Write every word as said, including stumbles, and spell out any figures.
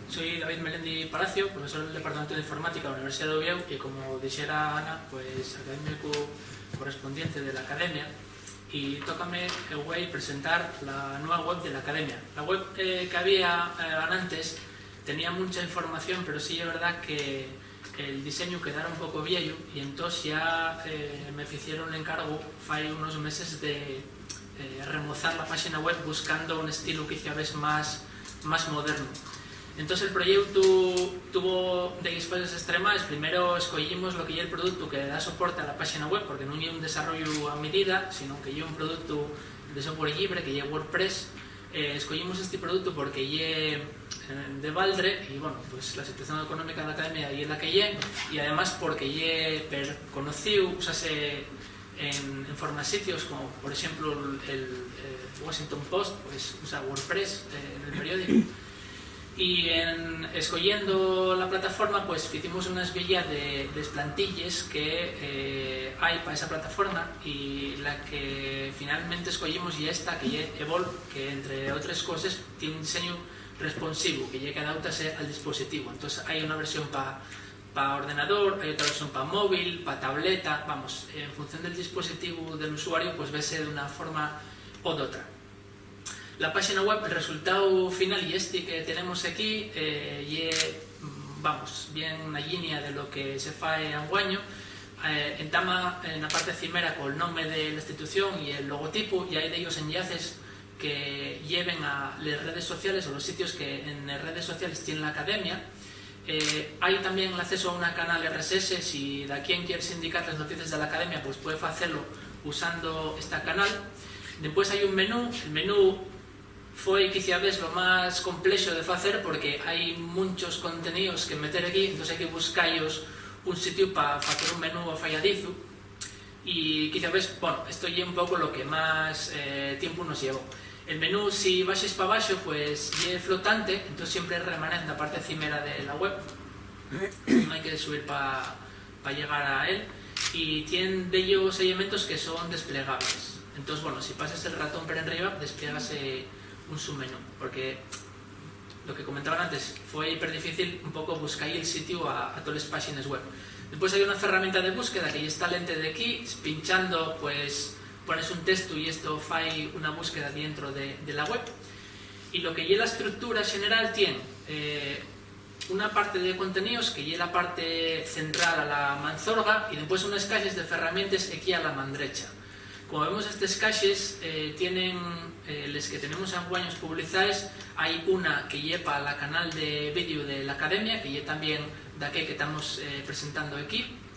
soy David Melendi Palacio, profesor del Departamento de Informática de la Universidad de Oviedo, y como dixera Ana, pues académico correspondiente de la Academia, y tócame hoy presentar la nueva web de la Academia. La web eh, que había eh, antes tenía mucha información, pero sí es verdad que el diseño quedara un poco viejo, y entonces ya eh, me hicieron el encargo hace unos meses de eh, remozar la página web buscando un estilo quizá vez más, más moderno. Entonces el proyecto tuvo de fases extremas. Primero escogimos lo que es el producto que da soporte a la página web, porque no es un desarrollo a medida, sino que es un producto de software libre, que es WordPress. Eh, escogimos este producto porque es de Valdre, y bueno, pues la situación económica de la Academia es la que es, y además porque es conocido, usase en, en formas sitios como por ejemplo el, el Washington Post, pues usa WordPress eh, en el periódico. Y en, escogiendo la plataforma, pues hicimos unas villas de, de plantillas que eh, hay para esa plataforma, y la que finalmente escogimos y esta, que es Evolve, que entre otras cosas tiene un diseño responsivo, que llega a adaptarse al dispositivo. Entonces hay una versión para pa ordenador, hay otra versión para móvil, para tableta, vamos, en función del dispositivo del usuario, pues verse de una forma o de otra. La página web, el resultado final y este que tenemos aquí, eh, y vamos, bien una línea de lo que se fae anguaño. Eh, entama en la parte cimera con el nombre de la institución y el logotipo, y hay de ellos enlaces que lleven a las redes sociales o los sitios que en las redes sociales tiene la Academia. Eh, hay también el acceso a una canal R S S. Si de quien quiere indicar las noticias de la Academia, pues puede hacerlo usando esta canal. Después hay un menú. El menú fue quizá vez lo más complejo de hacer, porque hay muchos contenidos que meter aquí, entonces hay que buscarlos un sitio para hacer un menú falladizo, y quizá vez, bueno, esto es un poco lo que más eh, tiempo nos llevó. El menú, si bajes para abajo, pues es flotante, entonces siempre remanece en la parte cimera de la web, no hay que subir para pa llegar a él, y tiene de ellos elementos que son desplegables. Entonces, bueno, si pasas el ratón por arriba, despliegase un submenú, porque lo que comentaban antes, fue hiper difícil un poco buscar el sitio a, a todas las páginas web. Después hay una herramienta de búsqueda que ya está lente de aquí, pinchando pues pones un texto y esto hace una búsqueda dentro de, de la web. Y lo que ya la estructura general tiene eh, una parte de contenidos que ya la parte central a la manzorga, y después unas cajas de herramientas aquí a la mandrecha. Como vemos, estas caixas eh, tienen, eh, les que tenemos anguaños publicadas, hay una que lleva a la canal de vídeo de la Academia, que ya también de aquí que estamos eh, presentando aquí,